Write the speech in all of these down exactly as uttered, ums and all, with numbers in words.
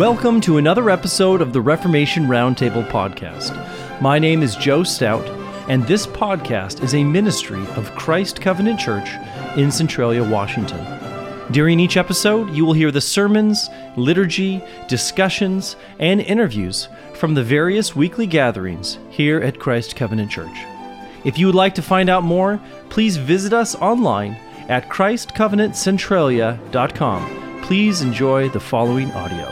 Welcome to another episode of the Reformation Roundtable podcast. My name is Joe Stout, and this podcast is a ministry of Christ Covenant Church in Centralia, Washington. During each episode, you will hear the sermons, liturgy, discussions, and interviews from the various weekly gatherings here at Christ Covenant Church. If you would like to find out more, please visit us online at christ covenant centralia dot com. Please enjoy the following audio.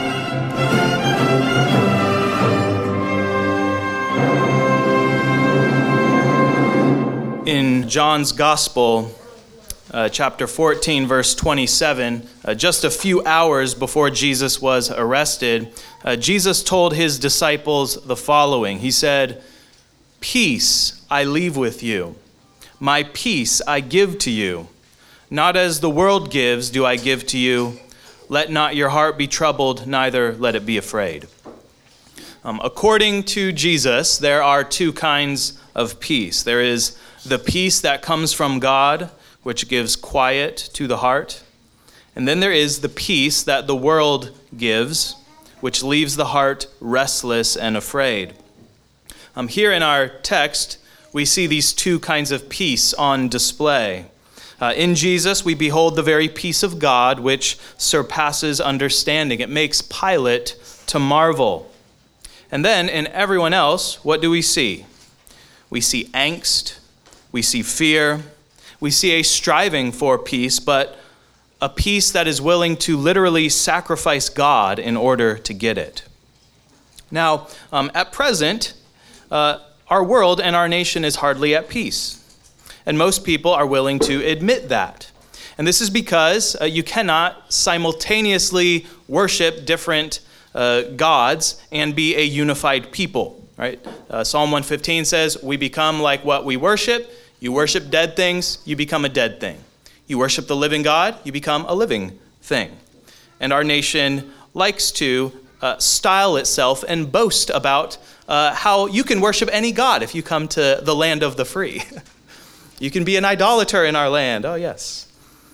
In John's Gospel, uh, chapter fourteen, verse twenty-seven, uh, just a few hours before Jesus was arrested, uh, Jesus told his disciples the following. He said, "Peace I leave with you. My peace I give to you. Not as the world gives do I give to you. Let not your heart be troubled, neither let it be afraid." Um, according to Jesus, there are two kinds of peace. There is the peace that comes from God, which gives quiet to the heart. And then there is the peace that the world gives, which leaves the heart restless and afraid. Um, here in our text, we see these two kinds of peace on display. Uh, in Jesus, we behold the very peace of God, which surpasses understanding. It makes Pilate to marvel. And then in everyone else, what do we see? We see angst, we see fear, we see a striving for peace, but a peace that is willing to literally sacrifice God in order to get it. Now, um, at present, uh, our world and our nation is hardly at peace. And most people are willing to admit that. And this is because uh, you cannot simultaneously worship different uh, gods and be a unified people, right? Uh, Psalm one fifteen says, we become like what we worship. You worship dead things, you become a dead thing. You worship the living God, you become a living thing. And our nation likes to uh, style itself and boast about uh, how you can worship any god if you come to the land of the free. You can be an idolater in our land. Oh, yes.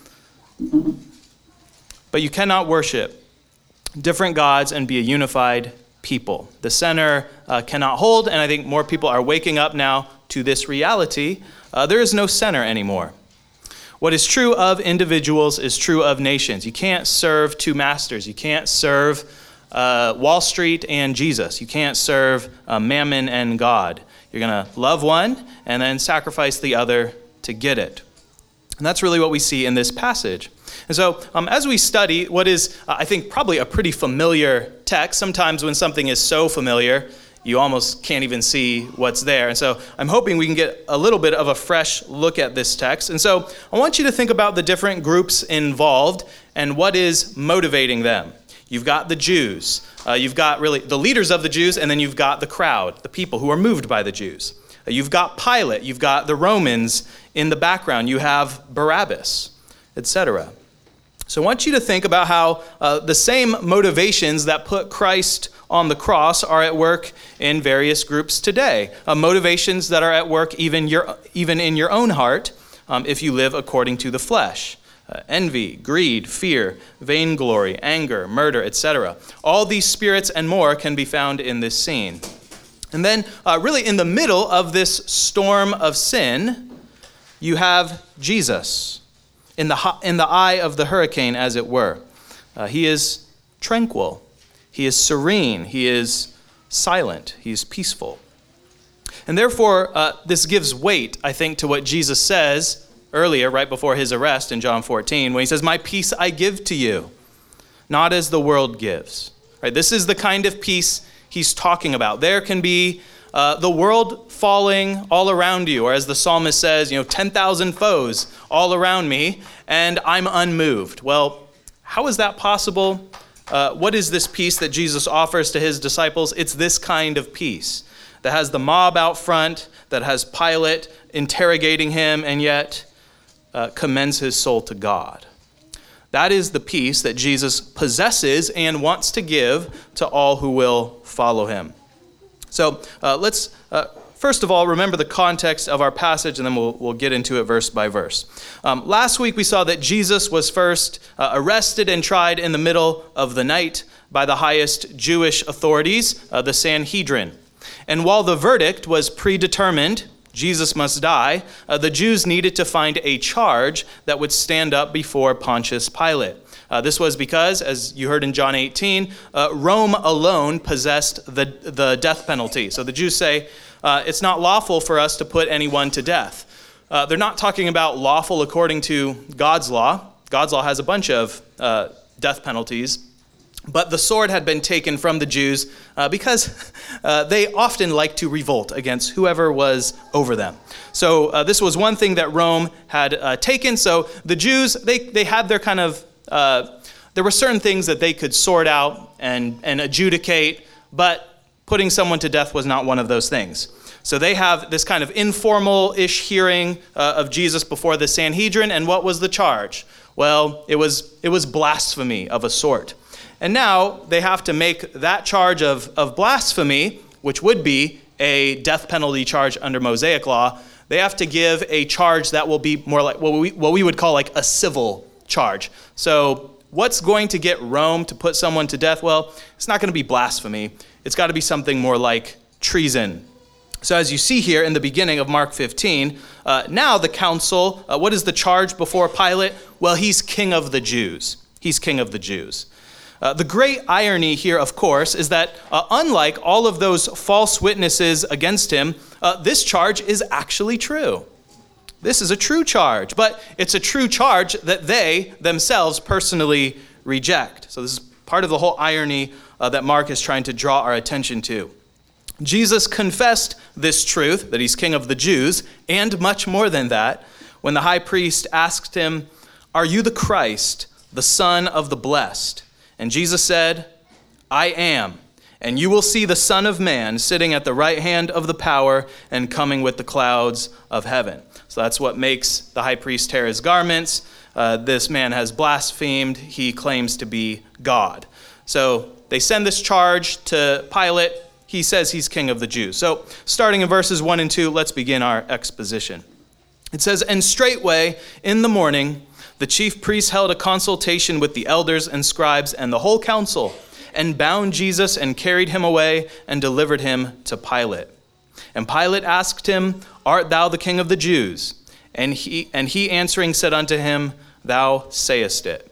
But you cannot worship different gods and be a unified people. The center uh, cannot hold, and I think more people are waking up now to this reality. Uh, there is no center anymore. What is true of individuals is true of nations. You can't serve two masters. You can't serve uh, Wall Street and Jesus. You can't serve uh, Mammon and God. You're going to love one and then sacrifice the other to get it. And that's really what we see in this passage. And so um, as we study what is, uh, I think, probably a pretty familiar text, sometimes when something is so familiar, you almost can't even see what's there. And so I'm hoping we can get a little bit of a fresh look at this text. And so I want you to think about the different groups involved and what is motivating them. You've got the Jews. Uh, you've got really the leaders of the Jews, and then you've got the crowd, the people who are moved by the Jews. Uh, you've got Pilate. You've got the Romans in the background. You have Barabbas, et cetera. So I want you to think about how uh, the same motivations that put Christ on the cross are at work in various groups today. Uh, motivations that are at work even your even in your own heart um, if you live according to the flesh. Uh, envy, greed, fear, vainglory, anger, murder, et cetera. All these spirits and more can be found in this scene. And then uh, really in the middle of this storm of sin, you have Jesus in the ho- in the eye of the hurricane, as it were. Uh, he is tranquil. He is serene. He is silent. He is peaceful. And therefore, uh, this gives weight, I think, to what Jesus says earlier, right before his arrest in John fourteen, when he says, "My peace I give to you, not as the world gives." Right? This is the kind of peace he's talking about. There can be uh, the world falling all around you, or as the psalmist says, you know, ten thousand foes all around me, and I'm unmoved. Well, how is that possible? Uh, what is this peace that Jesus offers to his disciples? It's this kind of peace that has the mob out front, that has Pilate interrogating him, and yet Uh, commends his soul to God. That is the peace that Jesus possesses and wants to give to all who will follow him. So uh, let's uh, first of all remember the context of our passage, and then we'll, we'll get into it verse by verse. Um, last week we saw that Jesus was first uh, arrested and tried in the middle of the night by the highest Jewish authorities, uh, the Sanhedrin. And while the verdict was predetermined, Jesus must die, uh, the Jews needed to find a charge that would stand up before Pontius Pilate. Uh, this was because, as you heard in John eighteen, uh, Rome alone possessed the, the death penalty. So the Jews say, uh, it's not lawful for us to put anyone to death. Uh, they're not talking about lawful according to God's law. God's law has a bunch of uh, death penalties. But the sword had been taken from the Jews uh, because uh, they often like to revolt against whoever was over them. So uh, this was one thing that Rome had uh, taken. So the Jews, they, they had their kind of, uh, there were certain things that they could sort out and, and adjudicate, but putting someone to death was not one of those things. So they have this kind of informal-ish hearing uh, of Jesus before the Sanhedrin. And what was the charge? Well, it was it was blasphemy of a sort. And now they have to make that charge of, of blasphemy, which would be a death penalty charge under Mosaic law. They have to give a charge that will be more like what we, what we would call like a civil charge. So what's going to get Rome to put someone to death? Well, it's not going to be blasphemy. It's got to be something more like treason. So as you see here in the beginning of Mark fifteen, uh, now the council, uh, what is the charge before Pilate? Well, he's king of the Jews. He's king of the Jews. Uh, the great irony here, of course, is that uh, unlike all of those false witnesses against him, uh, this charge is actually true. This is a true charge, but it's a true charge that they themselves personally reject. So this is part of the whole irony uh, that Mark is trying to draw our attention to. Jesus confessed this truth, that he's king of the Jews, and much more than that, when the high priest asked him, "Are you the Christ, the Son of the Blessed?" And Jesus said, "I am, and you will see the Son of Man sitting at the right hand of the power and coming with the clouds of heaven." So that's what makes the high priest tear his garments. Uh, this man has blasphemed. He claims to be God. So they send this charge to Pilate. He says he's king of the Jews. So starting in verses one and two, let's begin our exposition. It says, "And straightway in the morning, the chief priests held a consultation with the elders and scribes and the whole council, and bound Jesus and carried him away and delivered him to Pilate. And Pilate asked him, 'Art thou the king of the Jews?' And he and he answering said unto him, 'Thou sayest it.'"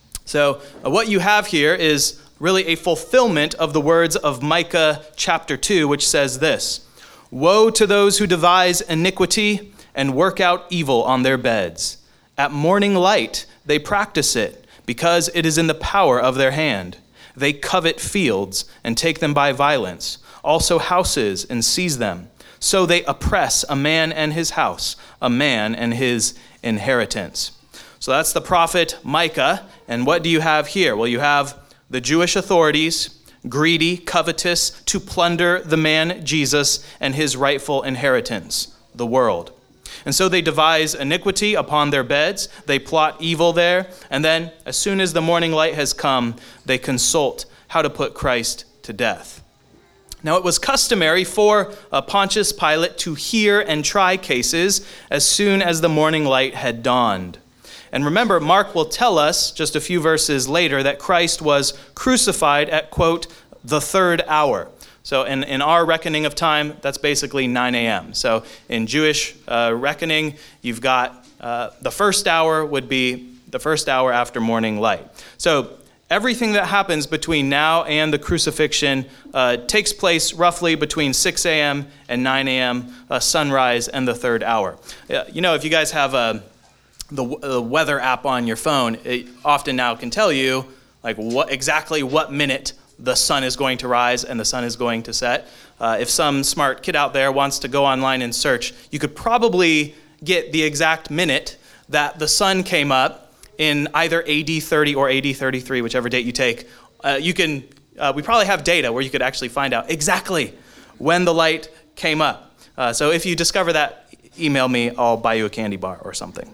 So uh, what you have here is really a fulfillment of the words of Micah chapter two, which says this: "Woe to those who devise iniquity and work out evil on their beds. At morning light they practice it, because it is in the power of their hand. They covet fields and take them by violence, also houses and seize them. So they oppress a man and his house, a man and his inheritance." So that's the prophet Micah. And what do you have here? Well, you have the Jewish authorities, greedy, covetous, to plunder the man Jesus and his rightful inheritance, the world. And so they devise iniquity upon their beds, they plot evil there, and then as soon as the morning light has come, they consult how to put Christ to death. Now it was customary for uh, Pontius Pilate to hear and try cases as soon as the morning light had dawned. And remember, Mark will tell us just a few verses later that Christ was crucified at, quote, the third hour. So in, in our reckoning of time, that's basically nine a.m. So in Jewish uh, reckoning, you've got uh, the first hour would be the first hour after morning light. So everything that happens between now and the crucifixion uh, takes place roughly between six a.m. and nine a.m., uh, sunrise, and the third hour. Uh, you know, if you guys have a the, the weather app on your phone, it often now can tell you like what exactly what minute the sun is going to rise and the sun is going to set. Uh, if some smart kid out there wants to go online and search, you could probably get the exact minute that the sun came up in either A D thirty or A D thirty-three, whichever date you take. Uh, you can. Uh, we probably have data where you could actually find out exactly when the light came up. Uh, so if you discover that, email me. I'll buy you a candy bar or something.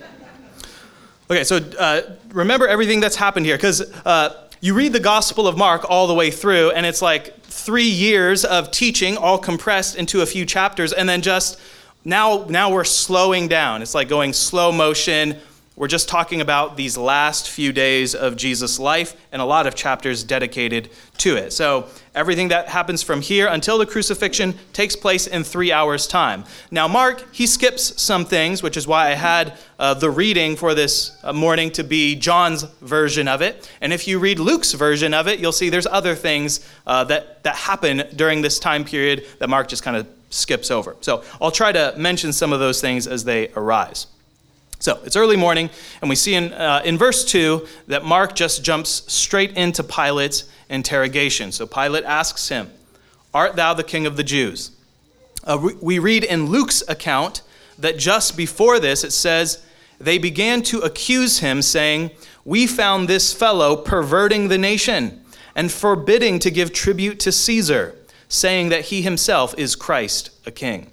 Okay, so uh, remember everything that's happened here, because uh, you read the Gospel of Mark all the way through, and it's like three years of teaching all compressed into a few chapters, and then just now, now we're slowing down. It's like going slow motion. we're just talking about these last few days of Jesus' life and a lot of chapters dedicated to it. So everything that happens from here until the crucifixion takes place in three hours' time. Now, Mark, he skips some things, which is why I had uh, the reading for this uh, morning to be John's version of it. And if you read Luke's version of it, you'll see there's other things uh, that, that happen during this time period that Mark just kind of skips over. So I'll try to mention some of those things as they arise. So it's early morning, and we see in uh, in verse two that Mark just jumps straight into Pilate's interrogation. So Pilate asks him, "Art thou the king of the Jews?" Uh, we, we read in Luke's account that just before this it says, "They began to accuse him, saying, 'We found this fellow perverting the nation and forbidding to give tribute to Caesar, saying that he himself is Christ, a king.'"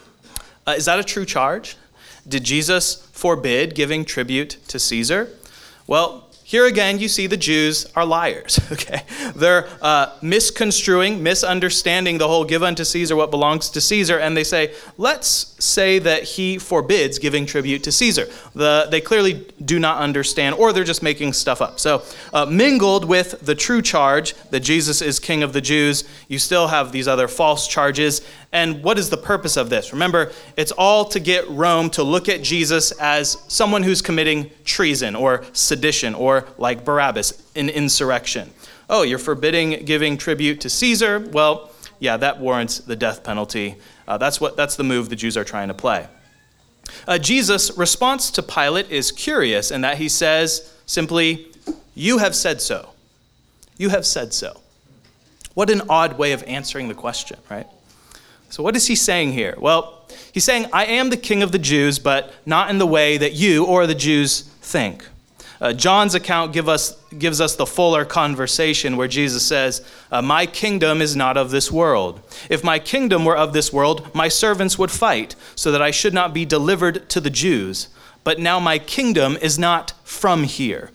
Uh, is that a true charge? Did Jesus forbid giving tribute to Caesar? Well, here again, you see the Jews are liars, okay? They're uh, misconstruing, misunderstanding the whole give unto Caesar what belongs to Caesar, and they say, let's say that he forbids giving tribute to Caesar. The, they clearly do not understand, or they're just making stuff up. So uh, mingled with the true charge that Jesus is king of the Jews, you still have these other false charges. And what is the purpose of this? Remember, it's all to get Rome to look at Jesus as someone who's committing treason or sedition or, like Barabbas, an insurrection. Oh, you're forbidding giving tribute to Caesar? Well, yeah, that warrants the death penalty. Uh, that's what that's the move the Jews are trying to play. Uh, Jesus' response to Pilate is curious in that he says simply, "You have said so. You have said so." What an odd way of answering the question, right? So what is he saying here? Well, he's saying, I am the king of the Jews, but not in the way that you or the Jews think. Uh, John's account give us, gives us the fuller conversation where Jesus says, uh, my kingdom is not of this world. If my kingdom were of this world, my servants would fight so that I should not be delivered to the Jews. But now my kingdom is not from here.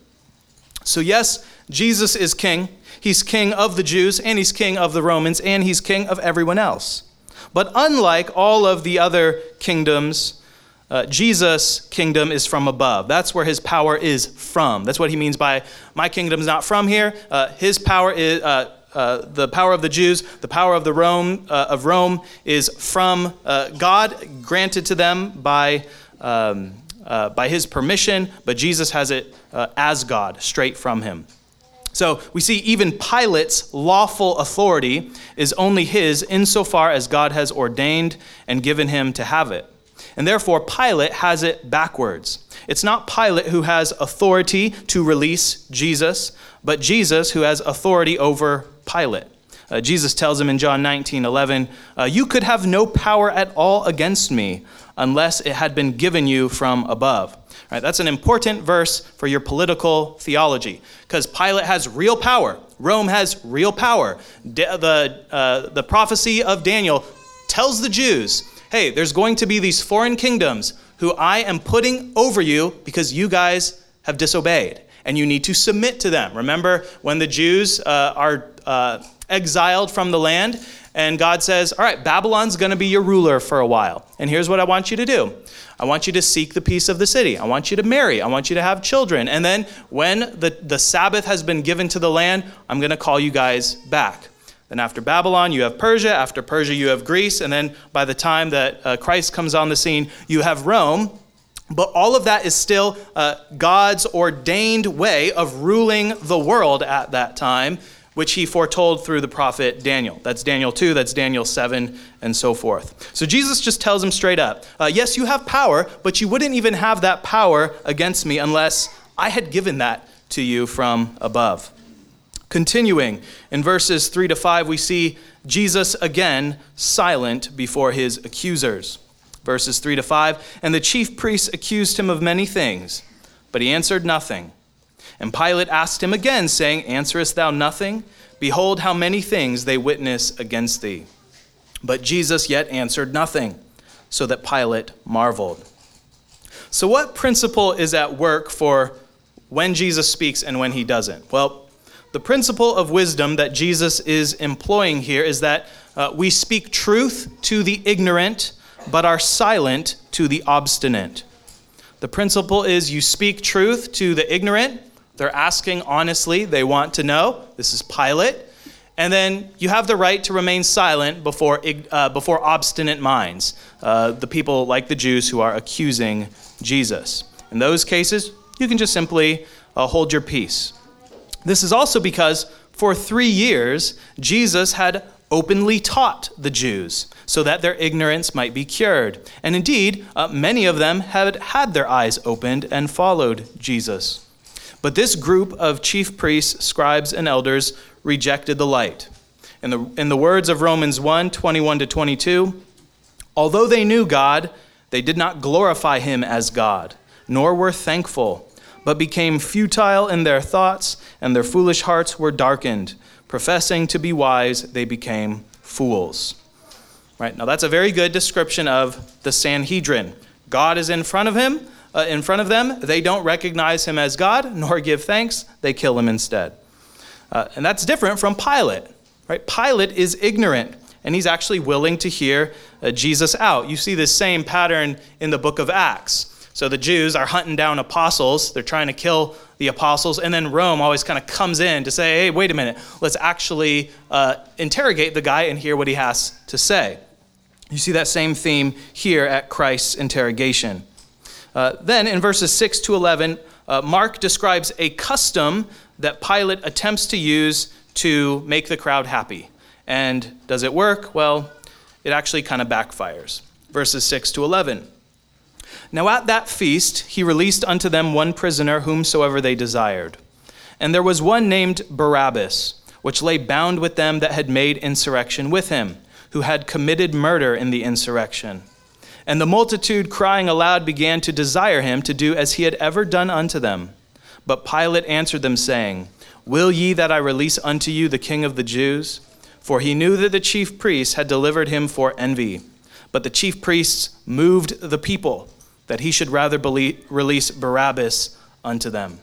So yes, Jesus is king. He's king of the Jews, and he's king of the Romans, and he's king of everyone else. But unlike all of the other kingdoms, uh, Jesus' kingdom is from above. That's where his power is from. That's what he means by, my kingdom's not from here. Uh, his power is, uh, uh, the power of the Jews, the power of the Rome uh, of Rome is from uh, God, granted to them by um, uh, by his permission, but Jesus has it uh, as God, straight from him. So we see even Pilate's lawful authority is only his insofar as God has ordained and given him to have it. And therefore, Pilate has it backwards. It's not Pilate who has authority to release Jesus, but Jesus who has authority over Pilate. Uh, Jesus tells him in John nineteen eleven, uh, you could have no power at all against me unless it had been given you from above. All right, that's an important verse for your political theology, because Pilate has real power. Rome has real power. Da- the, uh, the prophecy of Daniel tells the Jews, hey, there's going to be these foreign kingdoms who I am putting over you because you guys have disobeyed, and you need to submit to them. Remember when the Jews uh, are uh, exiled from the land, and God says, all right, Babylon's going to be your ruler for a while, and here's what I want you to do. I want you to seek the peace of the city. I want you to marry. I want you to have children. And then when the, the Sabbath has been given to the land, I'm going to call you guys back. Then after Babylon, you have Persia. After Persia, you have Greece. And then by the time that uh, Christ comes on the scene, you have Rome. But all of that is still uh, God's ordained way of ruling the world at that time, which he foretold through the prophet Daniel. That's Daniel two, that's Daniel seven, and so forth. So Jesus just tells him straight up, uh, yes, you have power, but you wouldn't even have that power against me unless I had given that to you from above. Continuing, in verses three to five, we see Jesus again silent before his accusers. Verses three to five, and the chief priests accused him of many things, but he answered nothing. And Pilate asked him again, saying, answerest thou nothing? Behold, how many things they witness against thee. But Jesus yet answered nothing, so that Pilate marveled. So what principle is at work for when Jesus speaks and when he doesn't? Well, the principle of wisdom that Jesus is employing here is that uh, we speak truth to the ignorant, but are silent to the obstinate. The principle is you speak truth to the ignorant. They're asking honestly. They want to know. This is Pilate. And then you have the right to remain silent before uh, before obstinate minds, uh, the people like the Jews who are accusing Jesus. In those cases, you can just simply uh, hold your peace. This is also because for three years, Jesus had openly taught the Jews so that their ignorance might be cured. And indeed, uh, many of them had had their eyes opened and followed Jesus. But this group of chief priests, scribes, and elders rejected the light. In the, in the words of Romans one, twenty-one to twenty-two, although they knew God, they did not glorify him as God, nor were thankful, but became futile in their thoughts, and their foolish hearts were darkened. Professing to be wise, they became fools. Right, now that's a very good description of the Sanhedrin. God is in front of him, uh, in front of them. They don't recognize him as God, nor give thanks. They kill him instead. Uh, and that's different from Pilate. Right? Pilate is ignorant, and he's actually willing to hear uh, Jesus out. You see this same pattern in the book of Acts. So the Jews are hunting down apostles. They're trying to kill the apostles. And then Rome always kind of comes in to say, hey, wait a minute. Let's actually uh, interrogate the guy and hear what he has to say. You see that same theme here at Christ's interrogation. Uh, then in verses six to eleven, uh, Mark describes a custom that Pilate attempts to use to make the crowd happy. And does it work? Well, it actually kind of backfires. Verses six to eleven. Now at that feast, he released unto them one prisoner whomsoever they desired. And there was one named Barabbas, which lay bound with them that had made insurrection with him, who had committed murder in the insurrection. And the multitude crying aloud began to desire him to do as he had ever done unto them. But Pilate answered them, saying, Will ye that I release unto you the King of the Jews? For he knew that the chief priests had delivered him for envy. But the chief priests moved the people, that he should rather believe, release Barabbas unto them.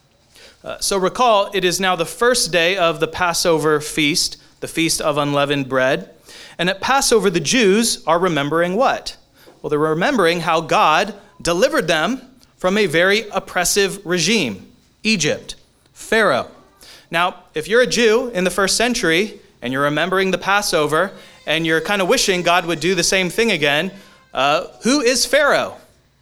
Uh, so recall, it is now the first day of the Passover feast, the Feast of Unleavened Bread. And at Passover, the Jews are remembering what? Well, they're remembering how God delivered them from a very oppressive regime, Egypt, Pharaoh. Now, if you're a Jew in the first century and you're remembering the Passover and you're kind of wishing God would do the same thing again, uh, who is Pharaoh?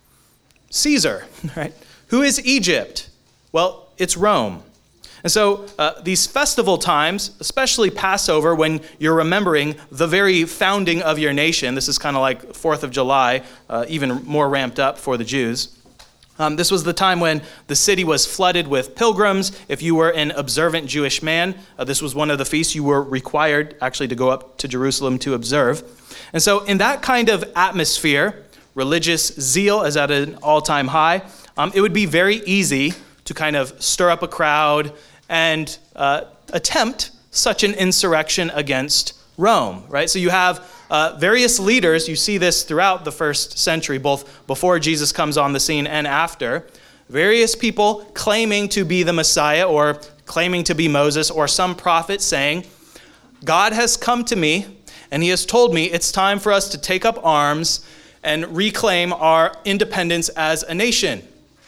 Caesar, right? Who is Egypt? Well, it's Rome. And so uh, these festival times, especially Passover, when you're remembering the very founding of your nation, this is kind of like fourth of July, uh, even more ramped up for the Jews. Um, this was the time when the city was flooded with pilgrims. If you were an observant Jewish man, uh, this was one of the feasts you were required actually to go up to Jerusalem to observe. And so in that kind of atmosphere, religious zeal is at an all-time high. Um, it would be very easy to kind of stir up a crowd and uh, attempt such an insurrection against Rome, right? So you have uh, various leaders. You see this throughout the first century, both before Jesus comes on the scene and after. Various people claiming to be the Messiah or claiming to be Moses or some prophet saying, God has come to me and he has told me it's time for us to take up arms and reclaim our independence as a nation.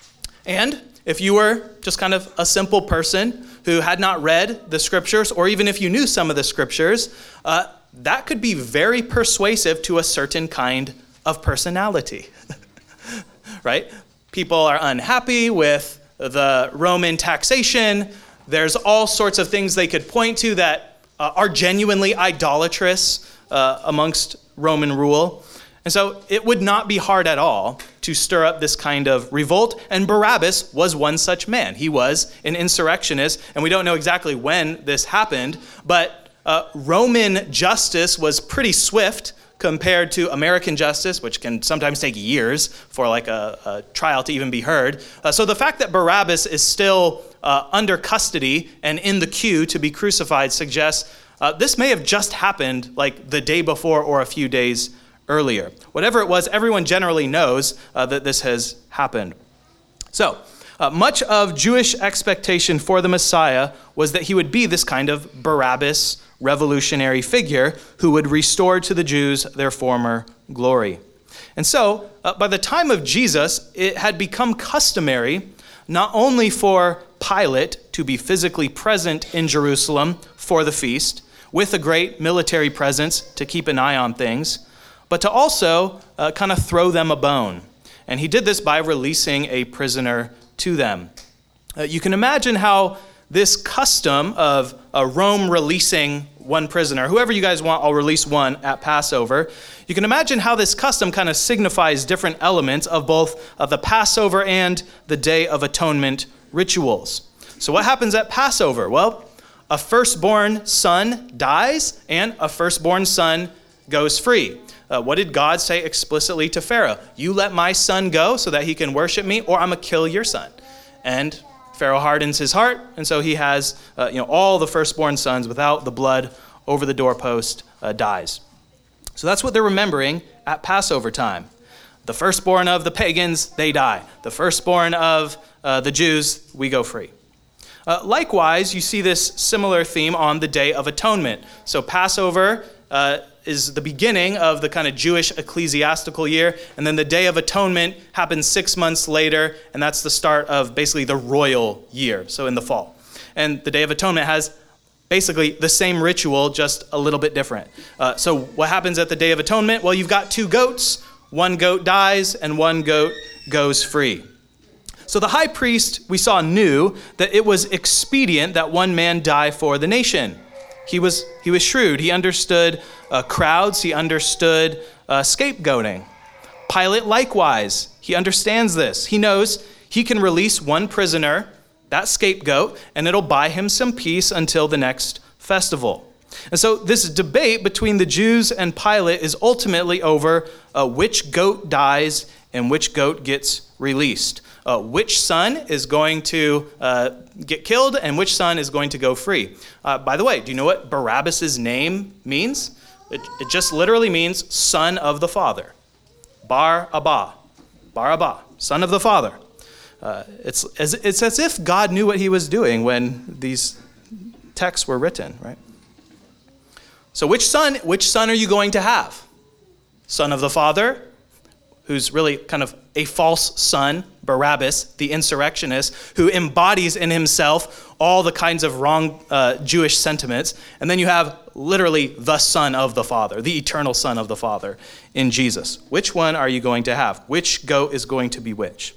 And if you were just kind of a simple person who had not read the scriptures, or even if you knew some of the scriptures, uh, that could be very persuasive to a certain kind of personality, right? People are unhappy with the Roman taxation. There's all sorts of things they could point to that uh, are genuinely idolatrous uh, amongst Roman rule. And so it would not be hard at all to stir up this kind of revolt. And Barabbas was one such man. He was an insurrectionist, and we don't know exactly when this happened, but uh, Roman justice was pretty swift compared to American justice, which can sometimes take years for like a, a trial to even be heard. Uh, so the fact that Barabbas is still uh, under custody and in the queue to be crucified suggests uh, this may have just happened like the day before or a few days earlier. Whatever it was, everyone generally knows uh, that this has happened. So, uh, much of Jewish expectation for the Messiah was that he would be this kind of Barabbas revolutionary figure who would restore to the Jews their former glory. And so, uh, by the time of Jesus, it had become customary not only for Pilate to be physically present in Jerusalem for the feast, with a great military presence to keep an eye on things, but to also uh, kind of throw them a bone. And he did this by releasing a prisoner to them. Uh, you can imagine how this custom of uh, Rome releasing one prisoner, whoever you guys want, I'll release one at Passover. You can imagine how this custom kind of signifies different elements of both of the Passover and the Day of Atonement rituals. So what happens at Passover? Well, a firstborn son dies and a firstborn son goes free. Uh, what did God say explicitly to Pharaoh? You let my son go so that he can worship me, or I'm going to kill your son. And Pharaoh hardens his heart, and so he has uh, you know, all the firstborn sons without the blood over the doorpost uh, dies. So that's what they're remembering at Passover time. The firstborn of the pagans, they die. The firstborn of uh, the Jews, we go free. Uh, likewise, you see this similar theme on the Day of Atonement. So Passover uh, is the beginning of the kind of Jewish ecclesiastical year, and then the Day of Atonement happens six months later, and that's the start of basically the royal year, so in the fall. And the Day of Atonement has basically the same ritual, just a little bit different. Uh, so what happens at the Day of Atonement? Well, you've got two goats. One goat dies, and one goat goes free. So the high priest, we saw, knew that it was expedient that one man die for the nation. He was he was shrewd. He understood uh, crowds. He understood uh, scapegoating. Pilate, likewise, he understands this. He knows he can release one prisoner, that scapegoat, and it'll buy him some peace until the next festival. And so this debate between the Jews and Pilate is ultimately over uh, which goat dies and which goat gets released. Uh, which son is going to uh, get killed and which son is going to go free. Uh, by the way, do you know what Barabbas' name means? It, it just literally means son of the father. Bar Abba. Bar Abba, son of the father. Uh, it's, as, it's as if God knew what he was doing when these texts were written, right? So which son, which son are you going to have? Son of the father, who's really kind of a false son, Barabbas, the insurrectionist, who embodies in himself all the kinds of wrong uh, Jewish sentiments. And then you have literally the son of the Father, the eternal son of the Father in Jesus. Which one are you going to have? Which goat is going to be which?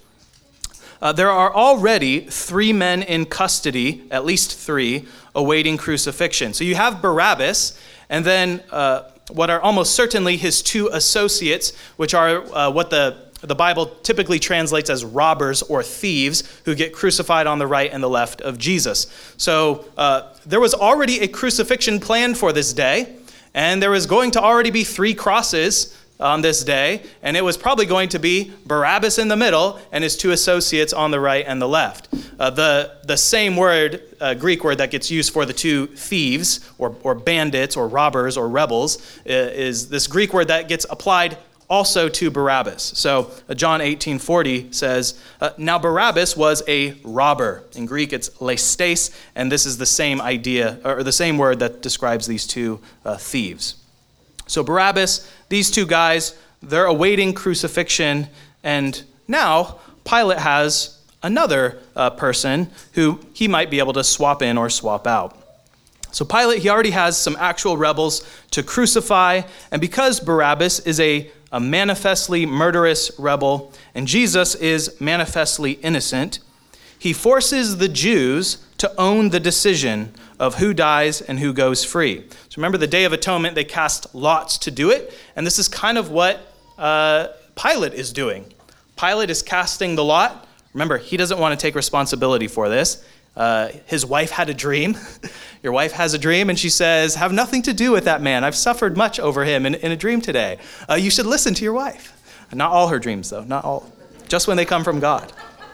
Uh, there are already three men in custody, at least three, awaiting crucifixion. So you have Barabbas, and then uh, what are almost certainly his two associates, which are uh, what the, the Bible typically translates as robbers or thieves, who get crucified on the right and the left of Jesus. So uh, there was already a crucifixion planned for this day, and there was going to already be three crosses on this day, and it was probably going to be Barabbas in the middle and his two associates on the right and the left. Uh, the, the same word, uh, Greek word that gets used for the two thieves or, or bandits or robbers or rebels uh, is this Greek word that gets applied also to Barabbas. So uh, John eighteen forty says, uh, now Barabbas was a robber. In Greek it's leistes, and this is the same idea, or the same word that describes these two uh, thieves. So Barabbas, these two guys, they're awaiting crucifixion, and now Pilate has another uh, person who he might be able to swap in or swap out. So Pilate, he already has some actual rebels to crucify, and because Barabbas is a, a manifestly murderous rebel, and Jesus is manifestly innocent, he forces the Jews to own the decision of who dies and who goes free. So remember, the Day of Atonement, they cast lots to do it, and this is kind of what uh, Pilate is doing. Pilate is casting the lot. Remember, he doesn't want to take responsibility for this. Uh, his wife had a dream. Your wife has a dream, and she says, have nothing to do with that man. I've suffered much over him in, in a dream today. Uh, you should listen to your wife. Not all her dreams, though. Not all. Just when they come from God.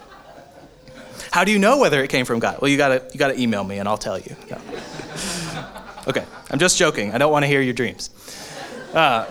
How do you know whether it came from God? Well, you gotta you gotta email me, and I'll tell you. No. Okay, I'm just joking. I don't want to hear your dreams. Uh,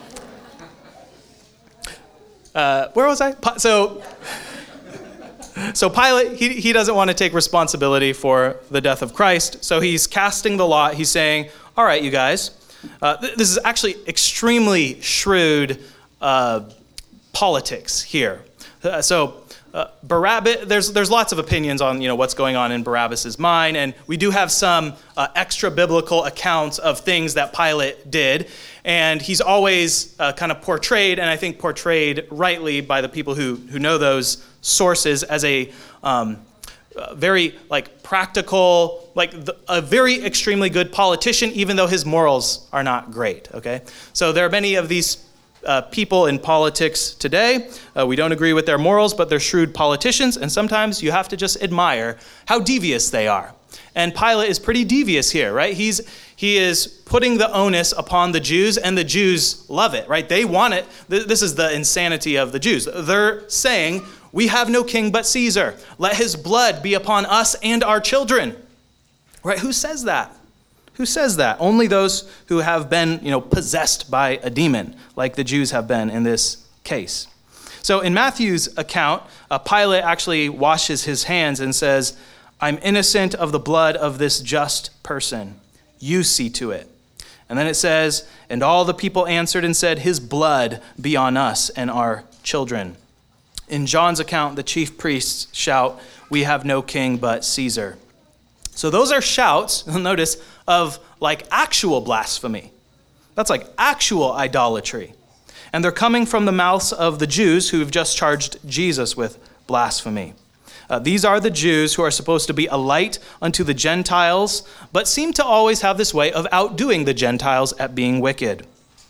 uh, where was I? So... So Pilate, he, he doesn't want to take responsibility for the death of Christ, so he's casting the lot. He's saying, all right, you guys, uh, th- this is actually extremely shrewd uh, politics here. Uh, so uh, Barabbas, there's there's lots of opinions on you know what's going on in Barabbas's mind, and we do have some uh, extra biblical accounts of things that Pilate did, and he's always uh, kind of portrayed, and I think portrayed rightly by the people who who know those sources as a um, uh, very like practical, like the, a very extremely good politician, even though his morals are not great. Okay, so there are many of these Uh, people in politics today. Uh, we don't agree with their morals, but they're shrewd politicians, and sometimes you have to just admire how devious they are. And Pilate is pretty devious here, right? He's he is putting the onus upon the Jews, and the Jews love it, right? They want it. This is the insanity of the Jews. They're saying, "We have no king but Caesar. Let his blood be upon us and our children." Right? Who says that? Who says that? Only those who have been, you know, possessed by a demon, like the Jews have been in this case. So in Matthew's account, uh, Pilate actually washes his hands and says, "I'm innocent of the blood of this just person. You see to it." And then it says, "And all the people answered and said, 'His blood be on us and our children.'" In John's account, the chief priests shout, "We have no king but Caesar." So those are shouts, notice, of like actual blasphemy. That's like actual idolatry. And they're coming from the mouths of the Jews who have just charged Jesus with blasphemy. Uh, these are the Jews who are supposed to be a light unto the Gentiles, but seem to always have this way of outdoing the Gentiles at being wicked.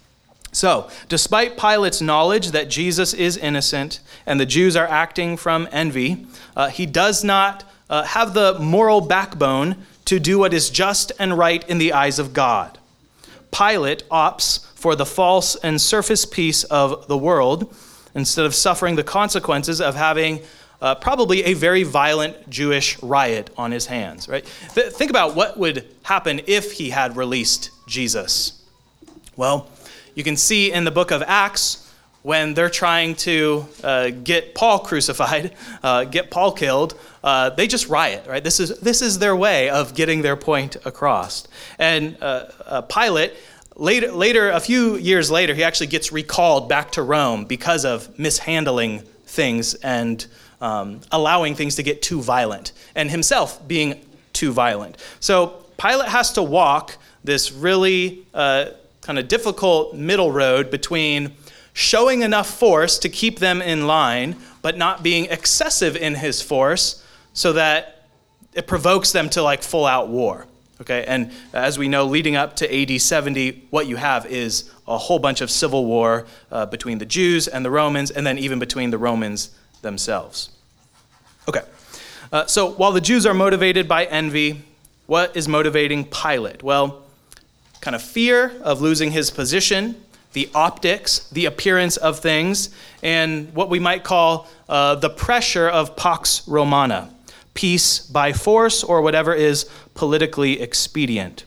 So, despite Pilate's knowledge that Jesus is innocent and the Jews are acting from envy, uh, he does not uh, have the moral backbone to do what is just and right in the eyes of God. Pilate opts for the false and surface peace of the world instead of suffering the consequences of having uh, probably a very violent Jewish riot on his hands, right? Th- think about what would happen if he had released Jesus. Well, you can see in the book of Acts when they're trying to uh, get Paul crucified, uh, get Paul killed, uh, they just riot, right? This is this is their way of getting their point across. And uh, uh, Pilate, later, later, a few years later, he actually gets recalled back to Rome because of mishandling things and um, allowing things to get too violent, and himself being too violent. So Pilate has to walk this really uh, kind of difficult middle road between showing enough force to keep them in line, but not being excessive in his force so that it provokes them to like full out war. Okay, and as we know, leading up to A D seventy, what you have is a whole bunch of civil war uh, between the Jews and the Romans, and then even between the Romans themselves. Okay, uh, so while the Jews are motivated by envy, what is motivating Pilate? Well, kind of fear of losing his position, the optics, the appearance of things, and what we might call uh, the pressure of Pax Romana, peace by force or whatever is politically expedient.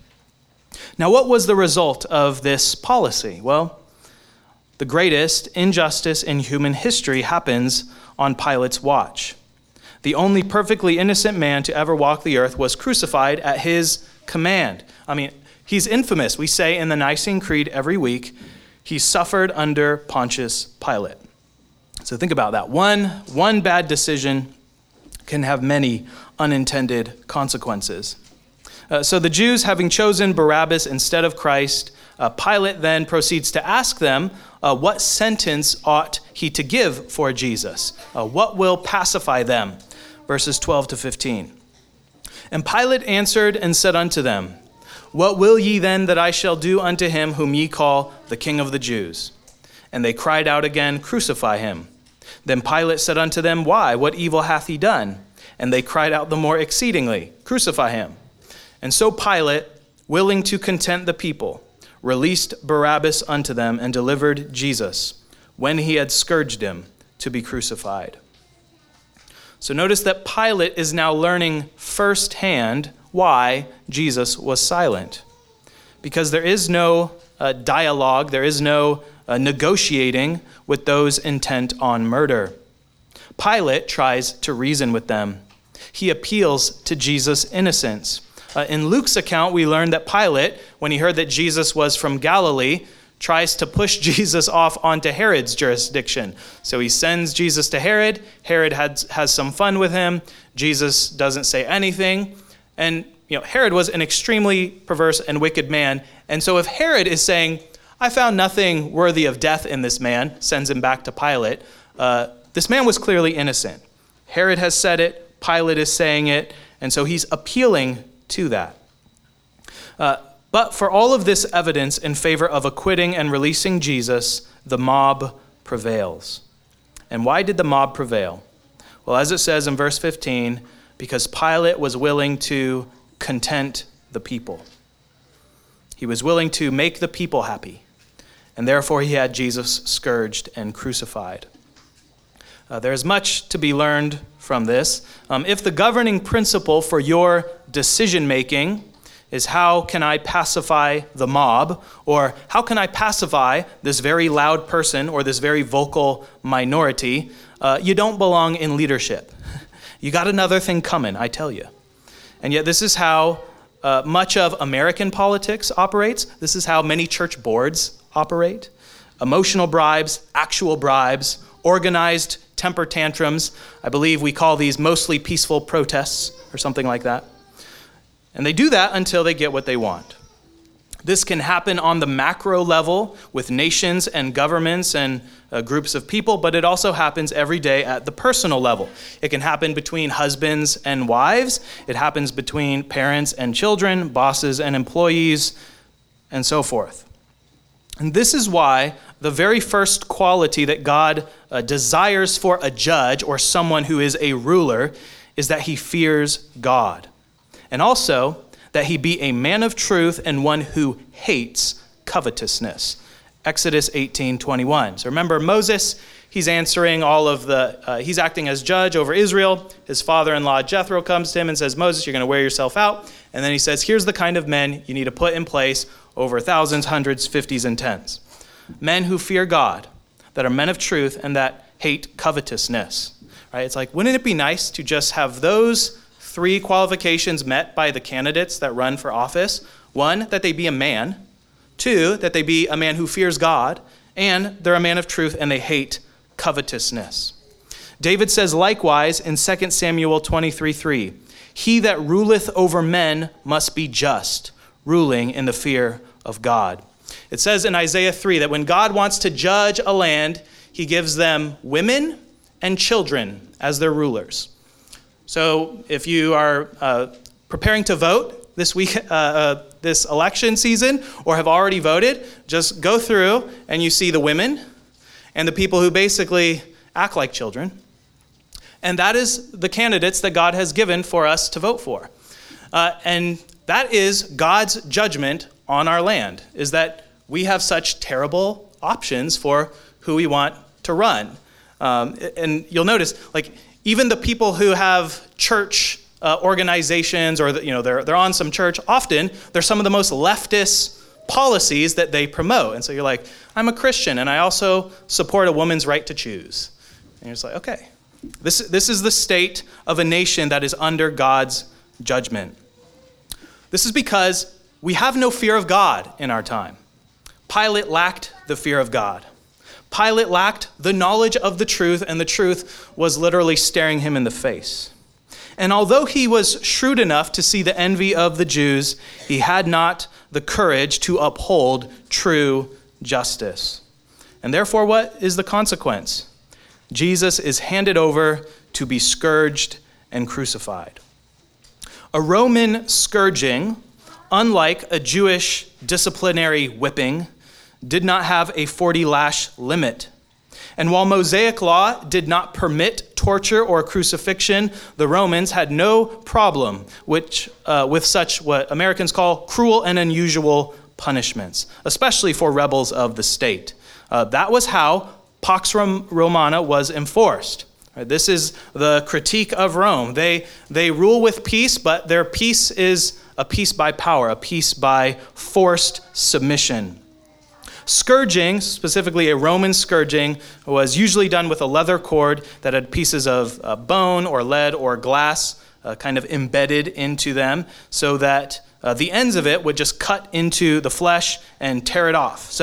Now, what was the result of this policy? Well, the greatest injustice in human history happens on Pilate's watch. The only perfectly innocent man to ever walk the earth was crucified at his command. I mean, he's infamous. We say in the Nicene Creed every week, he suffered under Pontius Pilate. So think about that. One, one bad decision can have many unintended consequences. Uh, so the Jews, having chosen Barabbas instead of Christ, uh, Pilate then proceeds to ask them, uh, what sentence ought he to give for Jesus? Uh, what will pacify them? Verses twelve to fifteen. And Pilate answered and said unto them, "What will ye then that I shall do unto him whom ye call the King of the Jews?" And they cried out again, "Crucify him." Then Pilate said unto them, "Why? What evil hath he done?" And they cried out the more exceedingly, "Crucify him." And so Pilate, willing to content the people, released Barabbas unto them and delivered Jesus, when he had scourged him, to be crucified. So notice that Pilate is now learning firsthand why Jesus was silent. Because there is no uh, dialogue, there is no uh, negotiating with those intent on murder. Pilate tries to reason with them. He appeals to Jesus' innocence. Uh, in Luke's account, we learn that Pilate, when he heard that Jesus was from Galilee, tries to push Jesus off onto Herod's jurisdiction. So he sends Jesus to Herod. Herod has, has some fun with him. Jesus doesn't say anything. And you know, Herod was an extremely perverse and wicked man. And so if Herod is saying, I found nothing worthy of death in this man, sends him back to Pilate, uh, this man was clearly innocent. Herod has said it, Pilate is saying it, and so he's appealing to that. Uh, but for all of this evidence in favor of acquitting and releasing Jesus, the mob prevails. And why did the mob prevail? Well, as it says in verse fifteen, because Pilate was willing to content the people. He was willing to make the people happy, and therefore he had Jesus scourged and crucified. Uh, there's much to be learned from this. Um, if the governing principle for your decision-making is how can I pacify the mob, or how can I pacify this very loud person or this very vocal minority, uh, you don't belong in leadership. You got another thing coming, I tell you. And yet this is how uh, much of American politics operates. This is how many church boards operate. Emotional bribes, actual bribes, organized temper tantrums. I believe we call these mostly peaceful protests or something like that. And they do that until they get what they want. This can happen on the macro level with nations and governments and uh, groups of people, but it also happens every day at the personal level. It can happen between husbands and wives. It happens between parents and children, bosses and employees, and so forth. And this is why the very first quality that God uh, desires for a judge or someone who is a ruler is that he fears God. And also that he be a man of truth and one who hates covetousness. Exodus eighteen twenty-one. So remember Moses, he's answering all of the, uh, he's acting as judge over Israel. His father-in-law Jethro comes to him and says, Moses, you're going to wear yourself out. And then he says, here's the kind of men you need to put in place over thousands, hundreds, fifties, and tens. Men who fear God, that are men of truth and that hate covetousness. Right? It's like, wouldn't it be nice to just have those three qualifications met by the candidates that run for office? One, that they be a man. Two, that they be a man who fears God. And they're a man of truth and they hate covetousness. David says likewise in Second Samuel twenty-three three, he that ruleth over men must be just, ruling in the fear of God. It says in Isaiah three that when God wants to judge a land, he gives them women and children as their rulers. So if you are uh, preparing to vote this week, uh, uh, this election season, or have already voted, just go through and you see the women and the people who basically act like children. And that is the candidates that God has given for us to vote for. Uh, and that is God's judgment on our land, is that we have such terrible options for who we want to run. Um, and you'll notice, like, even the people who have church uh, organizations, or the, you know, they're they're on some church, often they're some of the most leftist policies that they promote. And so you're like, I'm a Christian, and I also support a woman's right to choose. And you're just like, okay, this this is the state of a nation that is under God's judgment. This is because we have no fear of God in our time. Pilate lacked the fear of God. Pilate lacked the knowledge of the truth, and the truth was literally staring him in the face. And although he was shrewd enough to see the envy of the Jews, he had not the courage to uphold true justice. And therefore, what is the consequence? Jesus is handed over to be scourged and crucified. A Roman scourging, unlike a Jewish disciplinary whipping, did not have a forty lash limit. And while Mosaic law did not permit torture or crucifixion, the Romans had no problem which, uh, with such what Americans call cruel and unusual punishments, especially for rebels of the state. Uh, that was how Pax Romana was enforced. Right, this is the critique of Rome. They, they rule with peace, but their peace is a peace by power, a peace by forced submission. Scourging, specifically a Roman scourging, was usually done with a leather cord that had pieces of uh, bone or lead or glass uh, kind of embedded into them, so that uh, the ends of it would just cut into the flesh and tear it off. So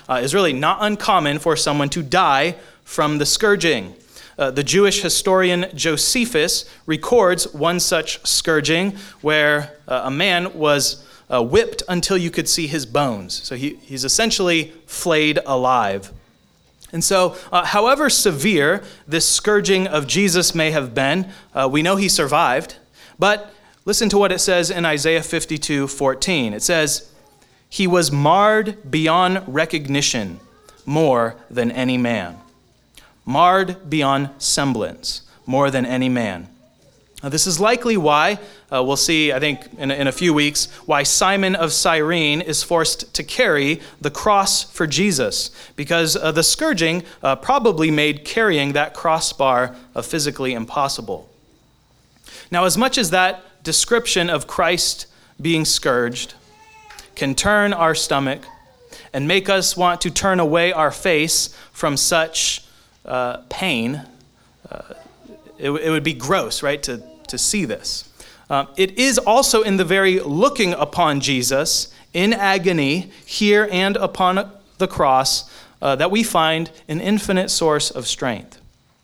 uh, is really not uncommon for someone to die from the scourging. Uh, the Jewish historian Josephus records one such scourging where uh, a man was uh, whipped until you could see his bones. So he, he's essentially flayed alive. And so, uh, however severe this scourging of Jesus may have been, uh, we know he survived. But listen to what it says in Isaiah fifty-two fourteen. It says, "He was marred beyond recognition more than any man." Marred beyond semblance more than any man. Now, this is likely why, uh, we'll see, I think, in, in a few weeks, why Simon of Cyrene is forced to carry the cross for Jesus, because uh, the scourging uh, probably made carrying that crossbar uh, physically impossible. Now, as much as that description of Christ being scourged can turn our stomach and make us want to turn away our face from such uh, pain, uh, it, it would be gross, right, to to see this. Um, it is also in the very looking upon Jesus in agony here and upon the cross uh, that we find an infinite source of strength.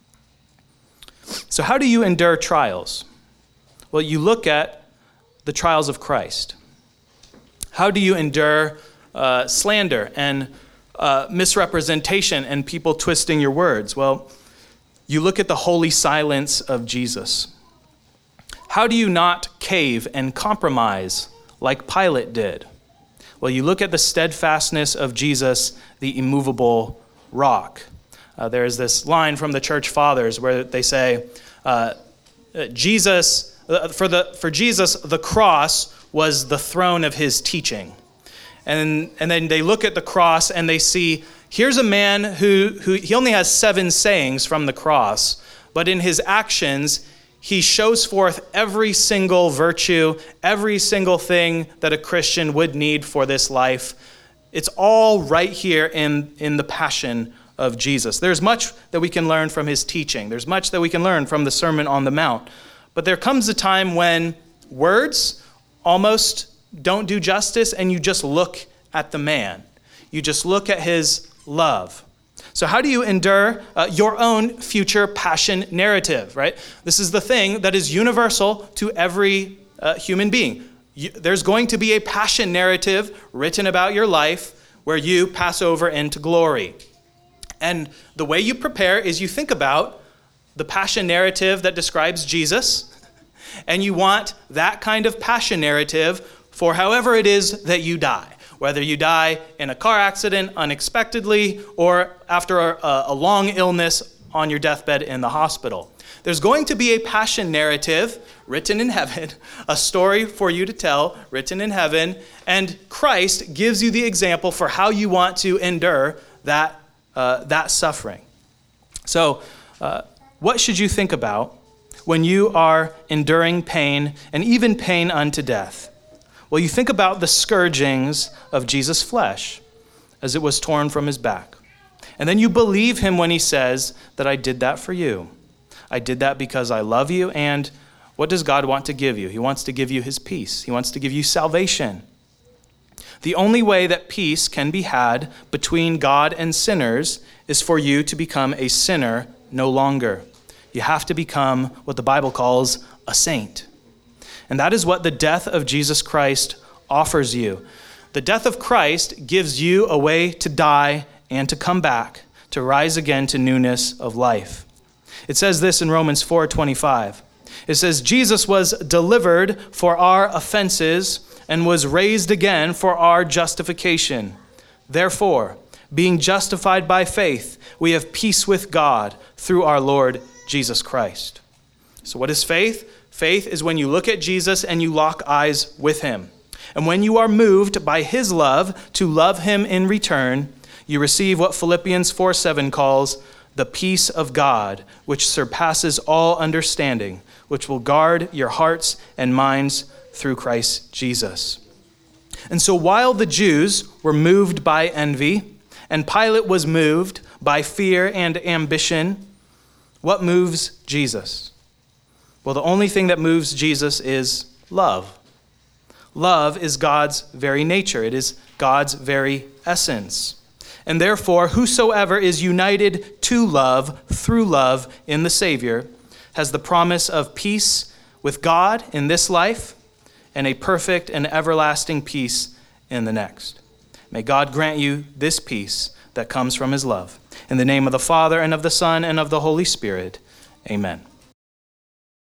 So how do you endure trials? Well, you look at the trials of Christ. How do you endure uh, slander and uh, misrepresentation and people twisting your words? Well, you look at the holy silence of Jesus. How do you not cave and compromise like Pilate did? Well, you look at the steadfastness of Jesus, the immovable rock. Uh, there's this line from the church fathers where they say, uh, Jesus, uh, for the for Jesus, the cross was the throne of his teaching. And, and then they look at the cross and they see, here's a man who, who he only has seven sayings from the cross, but in his actions, he shows forth every single virtue, every single thing that a Christian would need for this life. It's all right here in, in the passion of Jesus. There's much that we can learn from his teaching. There's much that we can learn from the Sermon on the Mount. But there comes a time when words almost don't do justice and you just look at the man. You just look at his love. So how do you endure uh, your own future passion narrative, right? This is the thing that is universal to every uh, human being. You, there's going to be a passion narrative written about your life where you pass over into glory. And the way you prepare is you think about the passion narrative that describes Jesus, and you want that kind of passion narrative for however it is that you die. Whether you die in a car accident unexpectedly or after a, a long illness on your deathbed in the hospital. There's going to be a passion narrative written in heaven, a story for you to tell written in heaven, and Christ gives you the example for how you want to endure that, uh, that suffering. So uh, what should you think about when you are enduring pain and even pain unto death? Well, you think about the scourgings of Jesus' flesh as it was torn from his back. And then you believe him when he says that I did that for you. I did that because I love you. And what does God want to give you? He wants to give you his peace. He wants to give you salvation. The only way that peace can be had between God and sinners is for you to become a sinner no longer. You have to become what the Bible calls a saint. And that is what the death of Jesus Christ offers you. The death of Christ gives you a way to die and to come back, to rise again to newness of life. It says this in Romans four twenty-five. It says, Jesus was delivered for our offenses and was raised again for our justification. Therefore, being justified by faith, we have peace with God through our Lord Jesus Christ. So what is faith? Faith is when you look at Jesus and you lock eyes with him. And when you are moved by his love to love him in return, you receive what Philippians four seven calls the peace of God, which surpasses all understanding, which will guard your hearts and minds through Christ Jesus. And so while the Jews were moved by envy, and Pilate was moved by fear and ambition, what moves Jesus? Well, the only thing that moves Jesus is love. Love is God's very nature. It is God's very essence. And therefore, whosoever is united to love through love in the Savior has the promise of peace with God in this life and a perfect and everlasting peace in the next. May God grant you this peace that comes from his love. In the name of the Father, and of the Son, and of the Holy Spirit, amen.